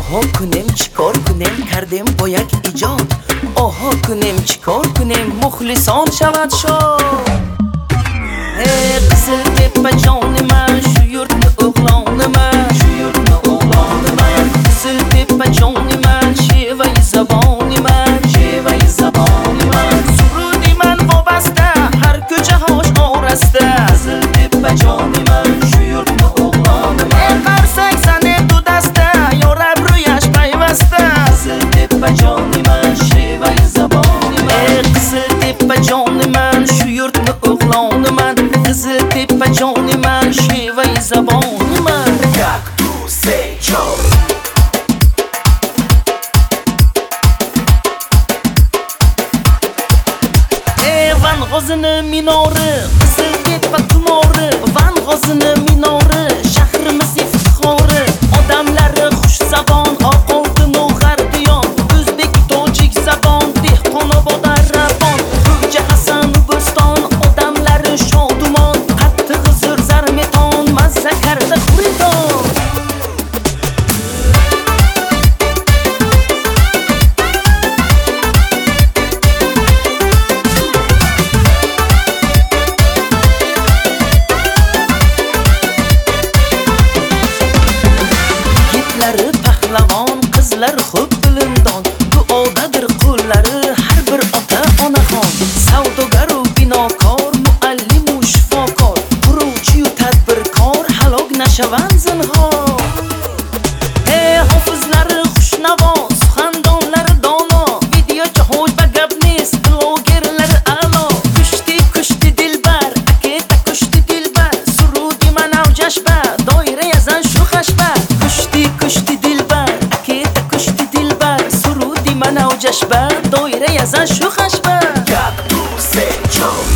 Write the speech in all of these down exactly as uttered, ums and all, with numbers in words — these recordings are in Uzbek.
آها کنیم چیکار کنیم کردیم با یک ایجاد. آها کنیم چیکار کنیم مخلصان شود شاد. ای قزل تپ جان من شیرت اغلان من شیرت اغلان من قزل تپ جان من شیوه زبان من شیوه زبان من سرودی من وابسته هر کجا هاش آرسته. قزل تپ جان من شیرت اغلان من قرصک زنه دو دسته یارب رویش پیوسته. قزل تپ جان من شیوه زبان من قزل تپ جان من شیرت اغلان من قزل تپ جان من شیوه زبان من. یک دو سه چهار ای وان غازن میناره قزل تپ تماره وان غازن میناره شهر مسیف خاره آدملر خوش زبان آقادن و غربیان özbek تاجیک زبان دهقان و با در ربان روج حسن و بستان آدملر شادومان قط غزر زرمتان مزه کرده خوریدان. Yiğitleri pehlevan kızlar خوب bilimdon duodadır qo'llari har bir ota onaxon. Savdogar u binokor muallim u shifokor quruvchi u tadbirkor halok nashavan zinhor. ey hofizlari xushnavo suxandonlari dono videochi hoj va gapnis blogerlari a'lo. kushti kushti dilbar aketa kushti dilbar surudi manav jashba doira yazan shu xashba. kushti kushti dilbar aketa kushti dilbar surudi manav jashba doira yazan shu xashba. یک دو سه چهار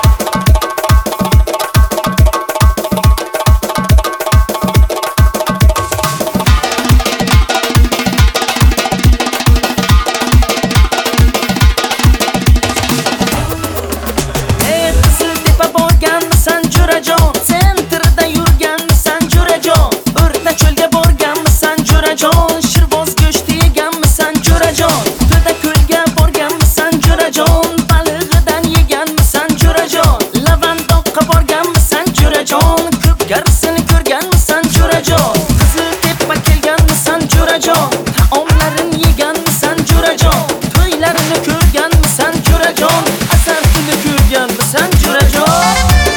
ey qizil tepa borganmisan jo'rajon sentrda yurganmisan jo'rajon o'rta cho'lga borganmisan jo'rajon shirvoz go'shti yeganmisan jo'rajon to'da ko'lga borganmisan jo'rajon balig'idan yeganmisan jo'rajon lavandoqqa borganmisan jo'rajon ko'p garsini ko'rganmisan jo'rajon qizil tepa kelganmisan jo'rajon taomlarin yeganmisan jo'rajon to'ylarini ko'rganmisan jo'rajon asar kuni ko'rganmisan jo'rajon.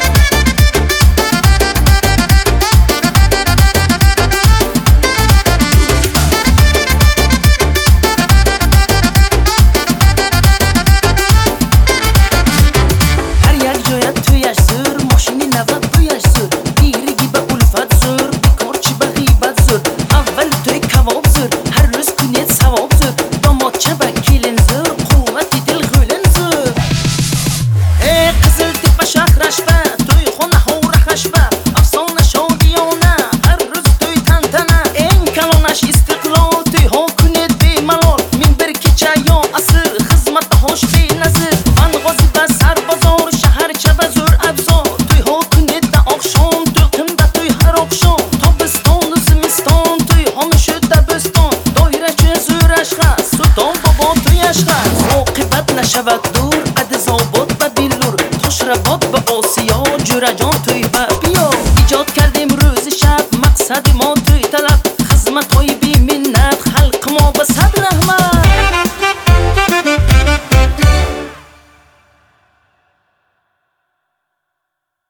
Har yak joya to'yash zo'r moshini navbat bo'yash zo'r dirigi ba ulfat zo'r bekorchi ba g'iybat zo'r avval to'y kavob zo'r har ro'z kunet savob zo'r domodcha ba kelin zo'r quvvati dil g'o'lin zo'r. ey qizil tepa shahrashba to'yxona hovra hashba afsona shodiyona har ro'z to'y tantana eng kalonash istiqlol to'yho kunet bemalol min bir kecha yo asr xizmatda hosh benazir van g'ozi ba sarbozor shaharcha ba zo'r abzor to'yho kunetda oqshom to'lqinda to'y har oqshom tobiston u zimiston to'yho mushudda bo'ston doirachi zo'r ashxas sulton bobo to'y ashxas oqibat nashavat dur